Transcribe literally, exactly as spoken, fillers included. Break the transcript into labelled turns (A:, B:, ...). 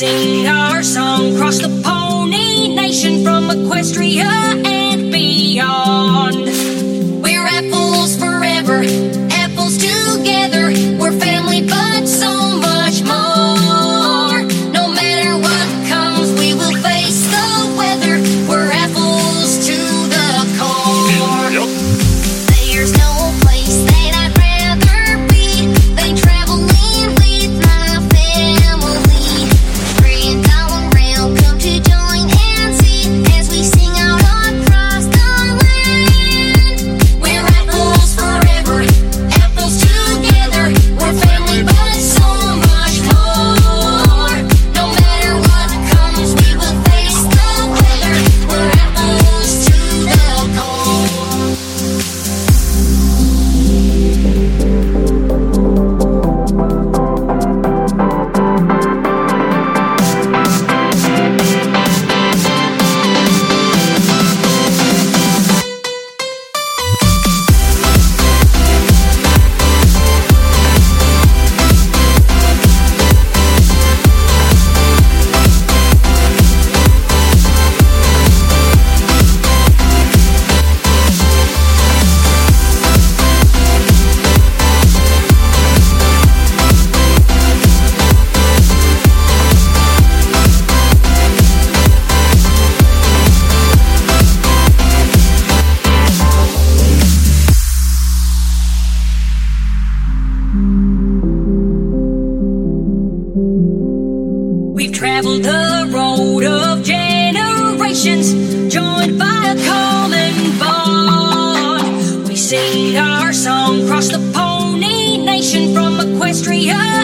A: sing our song across the Pony Nation from Equestria and beyond. We're apples forever, apples together. We're family, but so much more. No matter what comes, we will face the weather. We're apples to the core. Yep. There's no place that I'd rather be than traveling with my family. Friends all around come to join and see as we sing out across the land. We're apples forever, apples together. We're family, but so much more. No matter what comes, we will face the weather. We're apples to the core. We've traveled the road of generations, joined by a common bond. We sing our song across the Pony Nation from Equestria